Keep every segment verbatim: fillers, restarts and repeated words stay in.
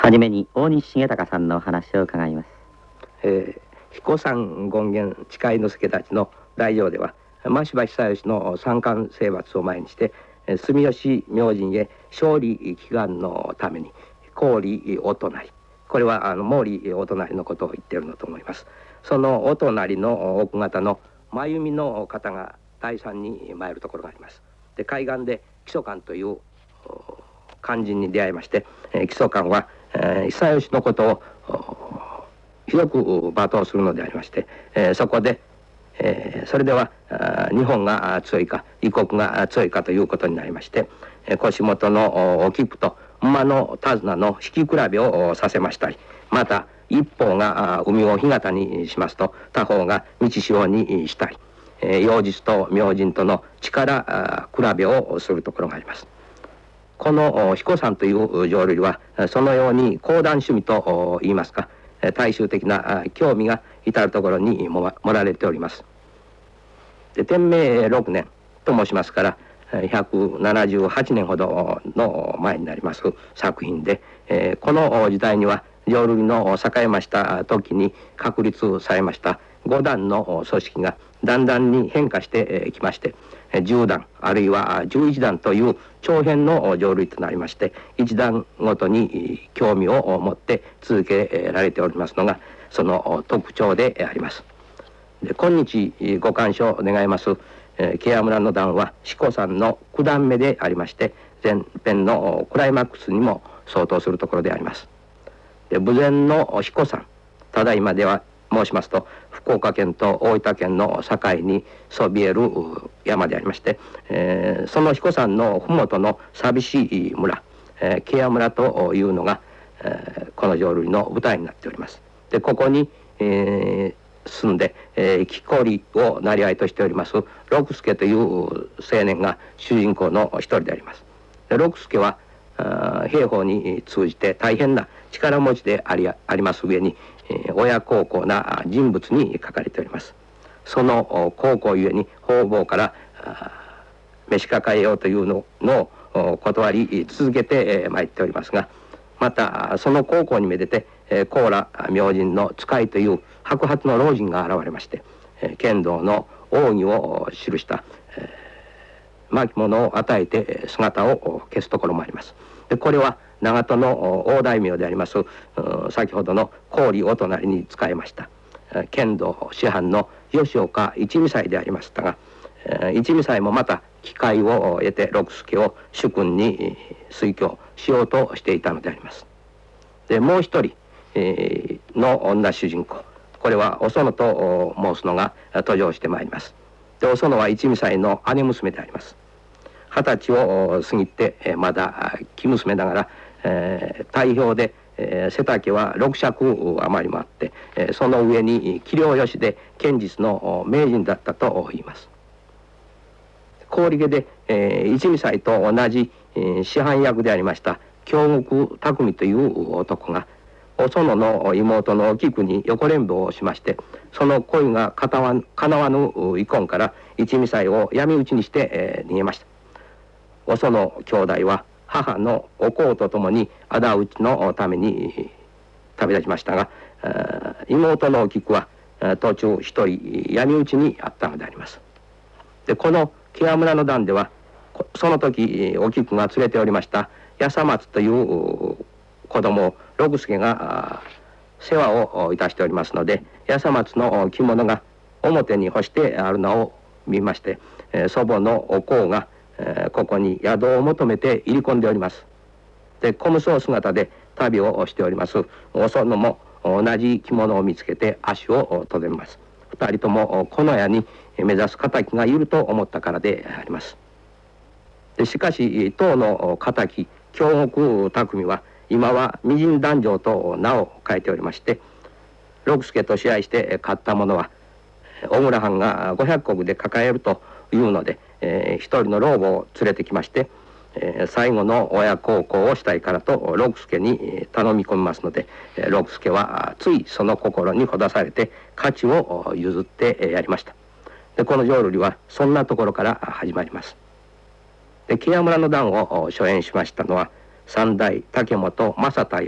はじめに大西重隆さんのお話を伺います。 えー、彦山権現誓之助たちの大乗では真柴久義の三冠征伐を前にして住吉明神へ勝利祈願のために郡お隣、これはあの毛利お隣のことを言っているのと思います。そのお隣の奥方の真由美の方が大参に参るところがあります。で、海岸で木曽勘という肝心に出会いまして、えー、木曽勘は、えー、久吉のことをひどく罵倒するのでありまして、えー、そこで、えー、それでは日本が強いか異国が強いかということになりまして、えー、腰元のお菊と馬の手綱の引き比べをさせましたり、また一方が海を干潟にしますと他方が満ち潮にしたり、えー、妖術と明神との力比べをするところがあります。この彦山という浄瑠璃はそのように講談趣味といいますか、大衆的な興味が至るところに盛られております。で、天明ろくねんと申しますからひゃくななじゅうはちねんほどの前になります作品で、えー、この時代には浄瑠璃の栄えました時に確立されました五段の組織がだんだんに変化してきまして、じゅうだんあるいはじゅういちだんという長編の浄瑠璃となりまして、一段ごとに興味を持って続けられておりますのがその特徴であります。で、今日ご鑑賞願います芥屋村の段は彦山の九段目でありまして、前編のクライマックスにも相当するところであります。で、豊前の彦山、ただいまでは申しますと福岡県と大分県の境にそびえる山でありまして、えー、その彦山の麓の寂しい村、えー、芥屋村というのが、えー、この浄瑠璃の舞台になっております。で、ここに、えー、住んで、えー、木こりを生業としております六助という青年が主人公の一人であります。で、六助は兵法に通じて大変な力持ちであり、あります上に、えー、親孝行な人物に書かれております。その孝行ゆえに方々から召し抱えようというのを断り続けてまいっておりますが、またその孝行にめでて高羅明神の使いという白髪の老人が現れまして、剣道の奥義を記した巻物を与えて姿を消すところもあります。で、これは長門の大大名であります先ほどの郡お隣に仕えました剣道師範の吉岡一味斎でありましたが、一味斎もまた機会を得て六助を主君に推挙しようとしていたのであります。で、もう一人、えー、の女主人公、これはお園と申すのが登場してまいります。で、お園は一味斎の姉娘であります。二十歳を過ぎて、えー、まだ生娘ながら、えー、大表で、えー、背丈は六尺余りもあって、えー、その上に器量よしで剣術の名人だったと言います。郡家で、えー、一味斎と同じ、えー、師範役でありました京極匠という男がお園の妹のお菊に横恋慕をしまして、その恋がかなわぬ、かなわぬ遺恨から一味斎を闇討ちにして、えー、逃げました。お園兄弟は母のお幸とともに仇討ちのために旅立ちましたが、妹のお菊は途中一人闇討ちにあったのであります。で、この芥屋村の段ではその時お菊が連れておりました八十松という子供を六助が世話をいたしておりますので、八十松の着物が表に干してあるのを見まして、祖母のお幸がここに宿を求めて入り込んでおります。で、小無双姿で旅をしておりますお園も同じ着物を見つけて足をとどめます。二人ともこの家に目指す敵がいると思ったからであります。で、しかし当の敵京極匠は今は未人男女と名を変えておりまして、六助と試合して勝った者は小倉藩がごひゃく石で抱えるというので、えー、一人の老母を連れてきまして、えー、最後の親孝行をしたいからと六助に頼み込みますので、えー、六助はついその心にほだされて価値を譲ってやりました。で、この浄瑠璃はそんなところから始まります。で、芥屋村の段を初演しましたのは三代竹本正太夫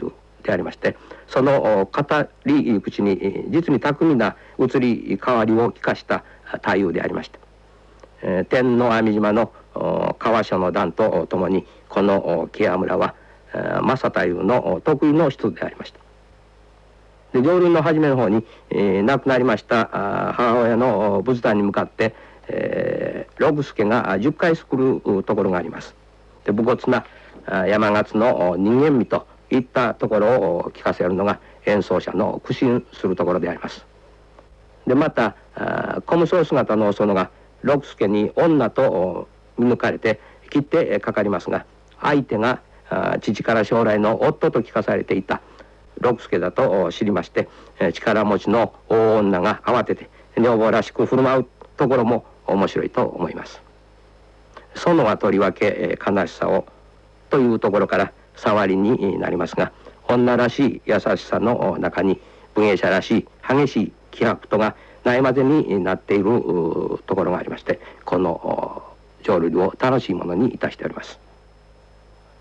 でありまして、その語り口に実に巧みな移り変わりを利かした太夫でありました。えー、天王網島の川所の段とともにこの木屋村は正太夫の得意の一つでありました。で上流の初めの方に、えー、亡くなりました母親の仏壇に向かって、えー、六助がじゅっかいすくるところがあります。で武骨な山勝の人間味といったところを聞かせるのが演奏者の苦心するところであります。でまた小無双姿のお園が六助に女と見抜かれて切ってかかりますが、相手が父から将来の夫と聞かされていた六助だと知りまして、力持ちの大女が慌てて女房らしく振る舞うところも面白いと思います。園はとりわけ悲しさをというところから触りになりますが、女らしい優しさの中に武芸者らしい激しい気迫とがないまぜになっているところがありまして、この浄瑠璃を楽しいものにいたしております。